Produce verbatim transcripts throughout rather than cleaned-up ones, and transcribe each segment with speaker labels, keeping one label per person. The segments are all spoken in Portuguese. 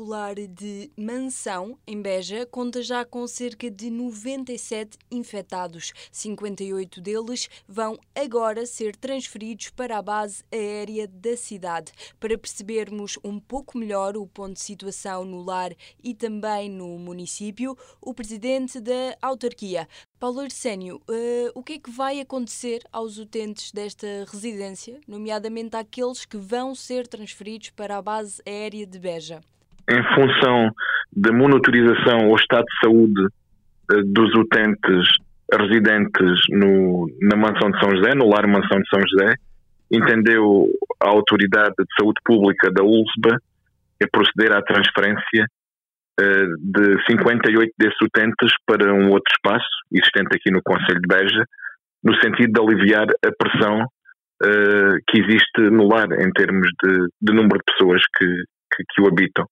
Speaker 1: o lar de Mansão, em Beja, conta já com cerca de noventa e sete infectados. cinquenta e oito deles vão agora ser transferidos para a base aérea da cidade. Para percebermos um pouco melhor o ponto de situação no lar e também no município, o presidente da autarquia, Paulo Arsénio, uh, o que é que vai acontecer aos utentes desta residência, nomeadamente àqueles que vão ser transferidos para a base aérea de Beja?
Speaker 2: Em função da monitorização ao estado de saúde uh, dos utentes residentes no, na Mansão de São José, no lar Mansão de São José, entendeu a Autoridade de Saúde Pública da U L S B a proceder à transferência de cinquenta e oito desses utentes para um outro espaço existente aqui no concelho de Beja, no sentido de aliviar a pressão uh, que existe no lar em termos de, de número de pessoas que, que, que o habitam.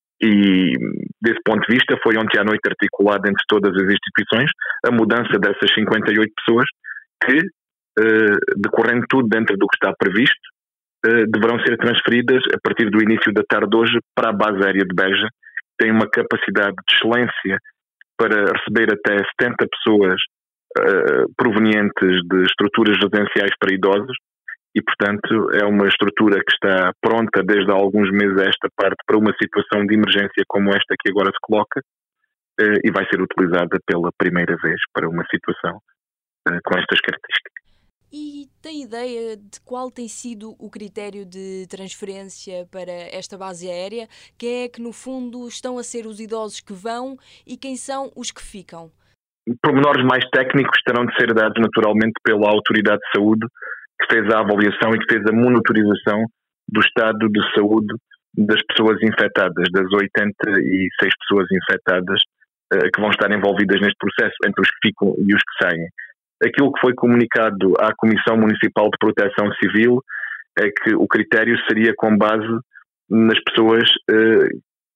Speaker 2: E desse ponto de vista foi ontem à noite articulado entre todas as instituições a mudança dessas cinquenta e oito pessoas que, uh, decorrendo tudo dentro do que está previsto, uh, deverão ser transferidas a partir do início da tarde de hoje para a base aérea de Beja. Tem uma capacidade de excelência para receber até setenta pessoas uh, provenientes de estruturas residenciais para idosos e, portanto, é uma estrutura que está pronta desde há alguns meses a esta parte para uma situação de emergência como esta que agora se coloca uh, e vai ser utilizada pela primeira vez para uma situação uh, com estas características.
Speaker 1: E tem ideia de qual tem sido o critério de transferência para esta base aérea? Quem é que, no fundo, estão a ser os idosos que vão e quem são os que ficam?
Speaker 2: Pormenores mais técnicos terão de ser dados naturalmente pela Autoridade de Saúde, que fez a avaliação e que fez a monitorização do estado de saúde das pessoas infectadas, das oitenta e seis pessoas infectadas uh, que vão estar envolvidas neste processo, entre os que ficam e os que saem. Aquilo que foi comunicado à Comissão Municipal de Proteção Civil é que o critério seria com base nas pessoas eh,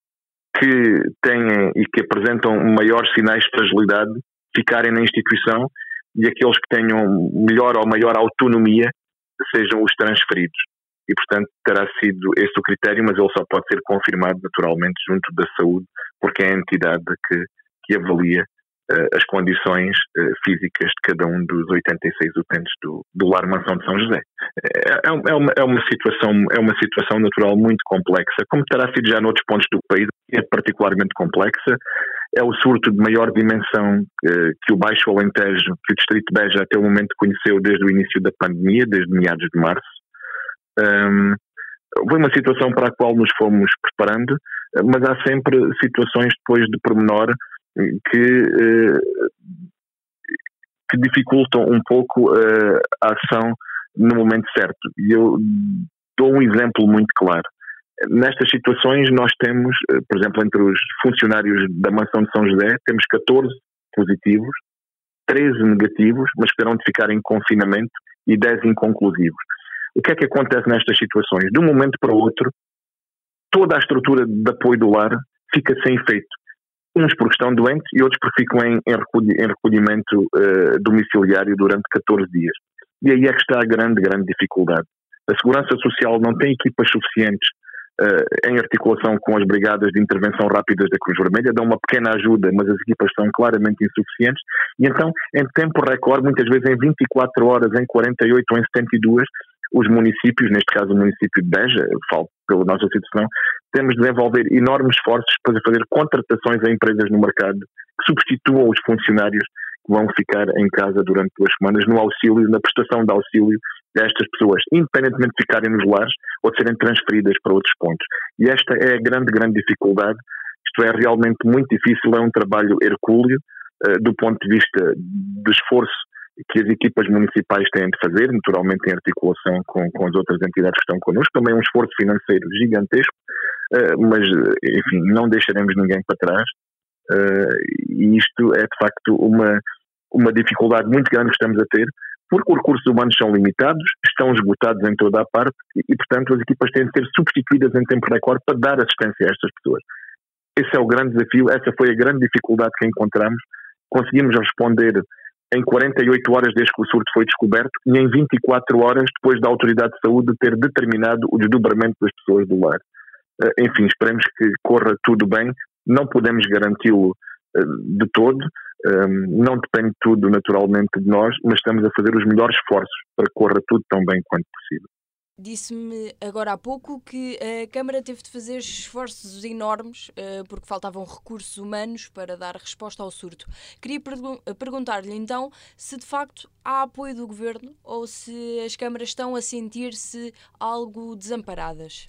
Speaker 2: que têm e que apresentam maiores sinais de fragilidade ficarem na instituição e aqueles que tenham melhor ou maior autonomia sejam os transferidos. E, portanto, terá sido esse o critério, mas ele só pode ser confirmado naturalmente junto da saúde, porque é a entidade que, que avalia as condições uh, físicas de cada um dos oitenta e seis utentes do, do lar Mansão de São José. É, é, uma, é, uma situação, é uma situação natural muito complexa, como terá sido já noutros pontos do país, é particularmente complexa. É o surto de maior dimensão uh, que o Baixo Alentejo, que o Distrito de Beja até o momento conheceu desde o início da pandemia, desde meados de março. Um, foi uma situação para a qual nos fomos preparando, mas há sempre situações depois de pormenor Que, que dificultam um pouco a ação no momento certo. E eu dou um exemplo muito claro. Nestas situações nós temos, por exemplo, entre os funcionários da Mansão de São José, temos catorze positivos, treze negativos, mas que terão de ficar em confinamento e dez inconclusivos. O que é que acontece nestas situações? De um momento para o outro, toda a estrutura de apoio do lar fica sem efeito. Uns porque estão doentes e outros porque ficam em, em recolhimento uh, domiciliário durante catorze dias. E aí é que está a grande, grande dificuldade. A Segurança Social não tem equipas suficientes uh, em articulação com as brigadas de intervenção rápidas da Cruz Vermelha, dão uma pequena ajuda, mas as equipas são claramente insuficientes, e então, em tempo recorde, muitas vezes em vinte e quatro horas, em quarenta e oito ou em setenta e duas, os municípios, neste caso o município de Beja, falo pela nossa situação, temos de desenvolver enormes esforços para fazer contratações a empresas no mercado que substituam os funcionários que vão ficar em casa durante duas semanas no auxílio, na prestação de auxílio a estas pessoas, independentemente de ficarem nos lares ou de serem transferidas para outros pontos. E esta é a grande, grande dificuldade. Isto é realmente muito difícil, é um trabalho hercúleo uh, do ponto de vista de esforço que as equipas municipais têm de fazer, naturalmente em articulação com, com as outras entidades que estão connosco. Também é um esforço financeiro gigantesco, uh, mas, enfim, não deixaremos ninguém para trás. Uh, e isto é, de facto, uma, uma dificuldade muito grande que estamos a ter, porque os recursos humanos são limitados, estão esgotados em toda a parte e, e, portanto, as equipas têm de ser substituídas em tempo recorde para dar assistência a estas pessoas. Esse é o grande desafio, essa foi a grande dificuldade que encontramos. Conseguimos responder em quarenta e oito horas desde que o surto foi descoberto e em vinte e quatro horas depois da Autoridade de Saúde ter determinado o desdobramento das pessoas do lar. enfim, esperemos que corra tudo bem. Não podemos garanti-lo de todo, não depende tudo naturalmente de nós, mas estamos a fazer os melhores esforços para que corra tudo tão bem quanto possível.
Speaker 1: Disse-me agora há pouco que a Câmara teve de fazer esforços enormes porque faltavam recursos humanos para dar resposta ao surto. Queria pergun- perguntar-lhe então se de facto há apoio do Governo ou se as câmaras estão a sentir-se algo desamparadas.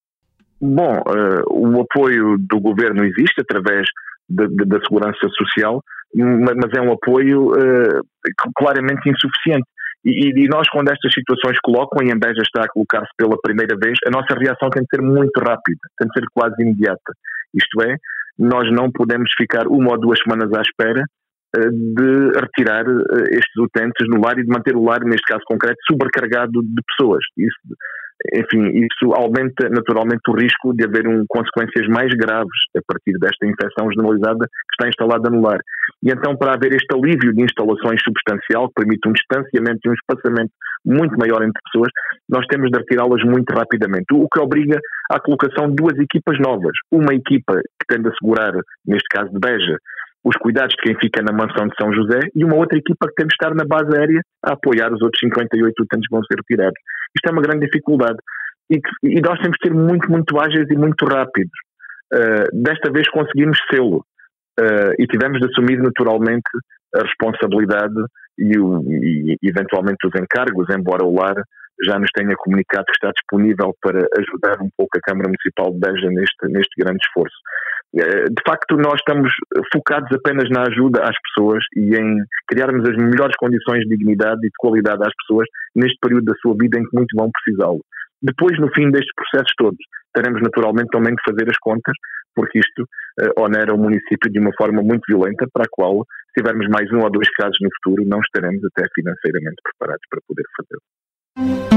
Speaker 2: Bom, uh, o apoio do Governo existe através de, de, da Segurança Social, mas é um apoio uh, claramente insuficiente. E, e nós, quando estas situações colocam, e a Beja está a colocar-se pela primeira vez, a nossa reação tem de ser muito rápida, tem de ser quase imediata. Isto é, nós não podemos ficar uma ou duas semanas à espera uh, de retirar uh, estes utentes no lar e de manter o lar, neste caso concreto, sobrecargado de pessoas. Isso, enfim, isso aumenta naturalmente o risco de haver um, consequências mais graves a partir desta infecção generalizada que está instalada no lar. E então, para haver este alívio de instalações substancial, que permite um distanciamento e um espaçamento muito maior entre pessoas, nós temos de retirá-las muito rapidamente, o que obriga à colocação de duas equipas novas. Uma equipa que tem de assegurar, neste caso de Beja, os cuidados de quem fica na mansão de São José, e uma outra equipa que tem de estar na base aérea a apoiar os outros cinquenta e oito utentes que vão ser retirados. Isto é uma grande dificuldade e, que, e nós temos de ser muito, muito ágeis e muito rápidos. Uh, desta vez conseguimos sê-lo uh, e tivemos de assumir naturalmente a responsabilidade e, o, e eventualmente os encargos, embora o lar já nos tenha comunicado que está disponível para ajudar um pouco a Câmara Municipal de Beja neste, neste grande esforço. De facto, nós estamos focados apenas na ajuda às pessoas e em criarmos as melhores condições de dignidade e de qualidade às pessoas neste período da sua vida em que muito vão precisá-lo. Depois, no fim destes processos todos, teremos naturalmente também de fazer as contas, porque isto uh, onera o município de uma forma muito violenta, para a qual, se tivermos mais um ou dois casos no futuro, não estaremos até financeiramente preparados para poder fazê-lo.